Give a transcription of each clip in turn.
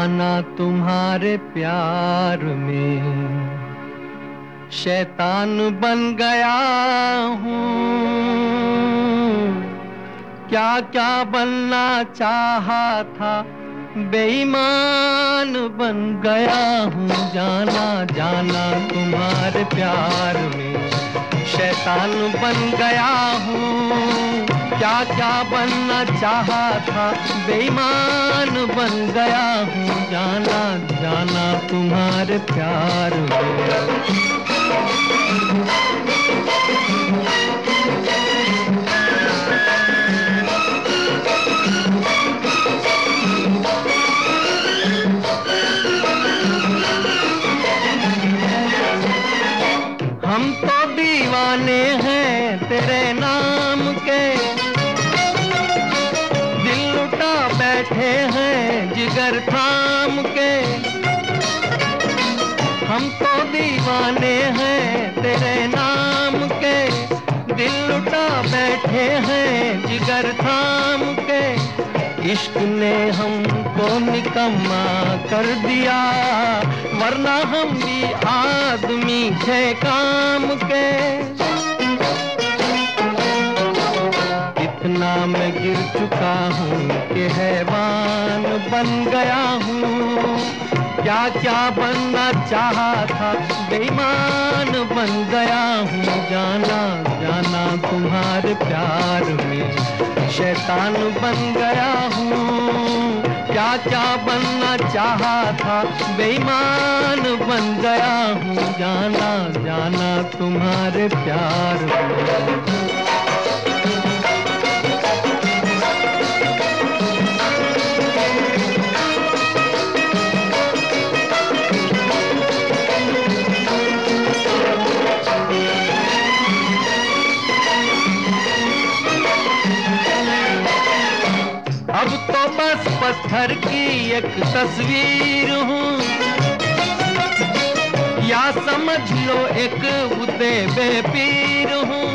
जाना तुम्हारे प्यार में शैतान बन गया हूँ। क्या क्या बनना चाहा था बेईमान बन गया हूँ। जाना जाना तुम्हारे प्यार में शैतान बन गया हूँ। क्या क्या बनना चाहा था बेईमान बन गया हूँ। जाना जाना तुम्हारे प्यार में। हम तो दीवाने हैं तेरे नाम के, दिल लुटा बैठे हैं जिगर थाम के। हम तो दीवाने हैं तेरे नाम के, दिल लुटा बैठे हैं जिगर थाम के। इश्क ने हमको निकम्मा कर दिया, वरना हम भी आदमी थे काम के। इतना मैं गिर चुका हूँ कि हैवान बन गया हूँ। क्या क्या बनना चाहा था बेईमान बन गया हूँ। जाना जाना तुम्हारे प्यार में शैतान बन गया हूँ। क्या क्या बनना चाहा था बेईमान बन गया हूँ। जाना जाना तुम्हारे प्यार में। अब तो बस पत्थर की एक तस्वीर हूँ, या समझ लो एक बुते बेपीर हूँ।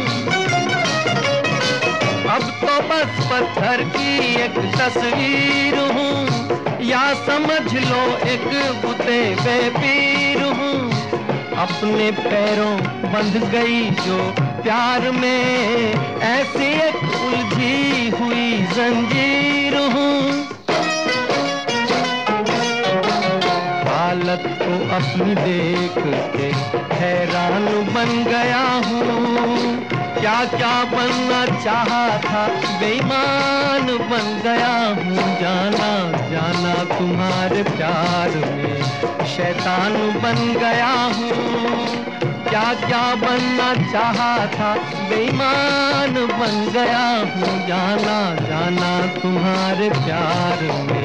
अब तो बस पत्थर की एक तस्वीर हूँ, या समझ लो एक बुते बेपीर हूँ। अपने पैरों बंध गई जो प्यार में, ऐसी एक उलझी हुई जंजीर हूँ। हालत को अपनी देख के हैरान बन गया हूँ। क्या क्या बनना चाहा था बेईमान बन गया हूँ। जाना जाना तुम्हारे प्यार में शैतान बन गया हूँ। क्या क्या बनना चाहा था बेईमान बन गया हूँ। जाना जाना तुम्हारे प्यार में।